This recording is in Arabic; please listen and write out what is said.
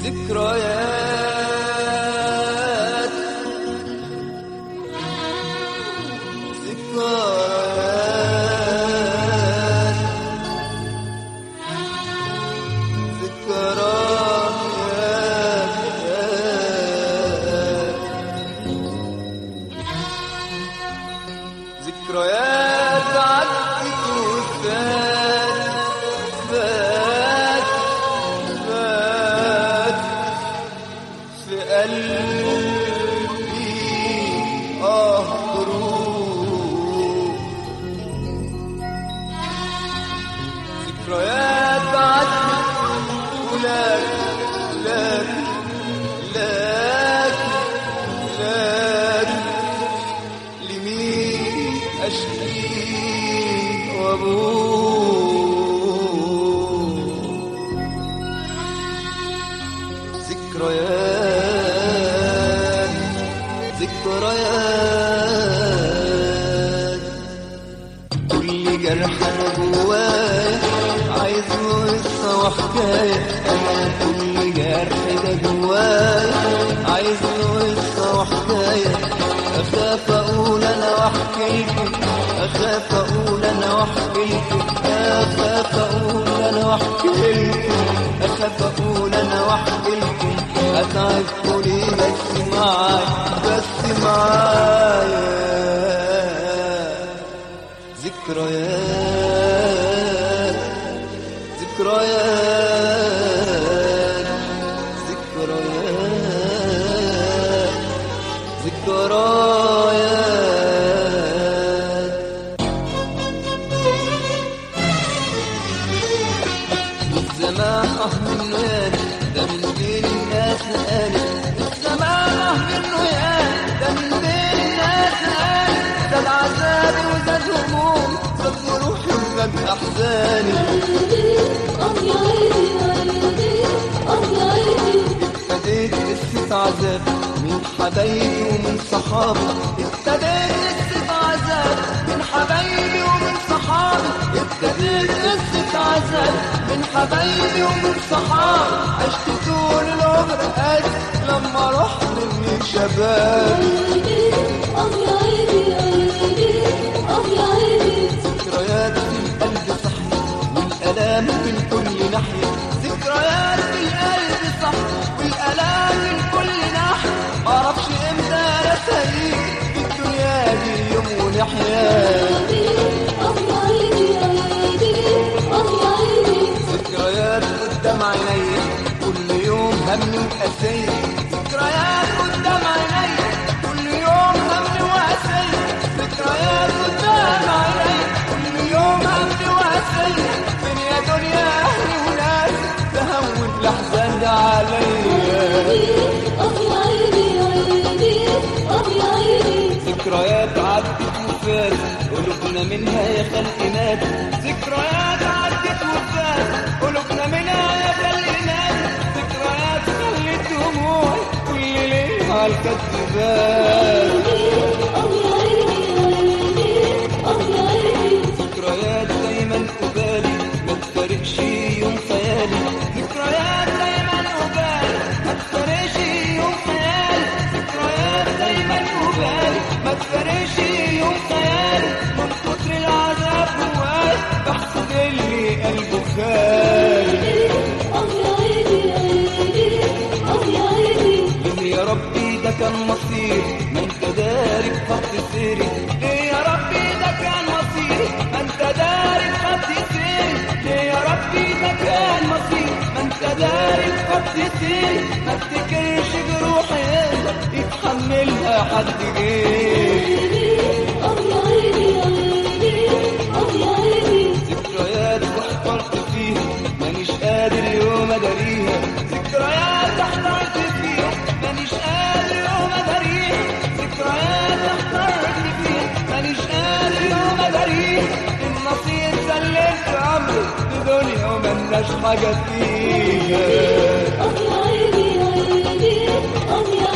ذكريات ذكريات ذكريات عدت وفات فات في قلبي ضروب ذكريات عدت لك لمين أشكي وأبوك ذكريات كل جرح أنا جوايا عايز له قصة وحكاية. أنا كل جرح ده جوايا عايز له قصة وحكاية. أخاف أقول أنا وأحكيلكم، أخاف أقول أنا وأحكيلكم، أخاف أقول أنا وأحكيلكم، أخاف أقول أنا وأحكيلكم. أتعبكوا ليه بس معايا ذكريات ذكريات ذكريات ذكريات. الزمان منه يالي ده من بين الناس نقالي. الزمان منه يالي ده من بين الناس نقالي. زاد عذابي وزاد همومي زاد جروحي وزاد أحزاني. ابتديت قصة عذاب من حبايبي ومن صحابي. ابتديت قصة عذاب من حبايبي ومن صحابي. ابتديت قصة عذاب من حبايبي ومن صحابي. عشت طول العمر قاسي لما رحت مني شبابي. ذكريات في القلب صحي والآلام من كل ناحية. ذكريات في القلب صحي والآلام من كل ناحية. معرفش امتى انا سعيد في الدنيا دي يوم ونحيا. ذكريات قدام عينيا كل يوم همي وقاسية. ذكريات قدام عينيا كل يوم همي وقاسية. ذكريات قدام عينيا كل يوم همي وقاسية. فين يا دنيا أهلي وناسي تهون الأحزان ده عليا. ذكريات عدت وفات قلوبنا منها يا خلق مات. ذكريات عدت وفات قلوبنا منها يا خلق مات. ذكريات خلت دموعي كل ليل عالكتبات. ذكريات دايما قبالي ما تفارقش يوم خيالي. ذكريات دايما قبالي ما تفارقش يوم خيالي. ذكريات دايما قبالي ما تفارقش يوم خيالي. من كتر العذاب جواي بحسد اللي قلبه خالي. ليه يا ربي ده كان مصيري ما انت داري بخط سيري. ليه يا ربي ده كان مصيري ما انت داري بخط سيري. ليه يا ربي ده كان مصيري ما انت داري بخط سيري. ما افتكرش جروحي يقدر يتحملها حد غيري. ذكريات واحترت فيها مانيش قادر يوم اداريها. ذكريات احترت فيها مانيش قادر يوم اداريها. ذكريات احترت فيها مانيش قادر يوم اداريها. النصيب سلمت عمري لدنيا وملناش حاجة فيها.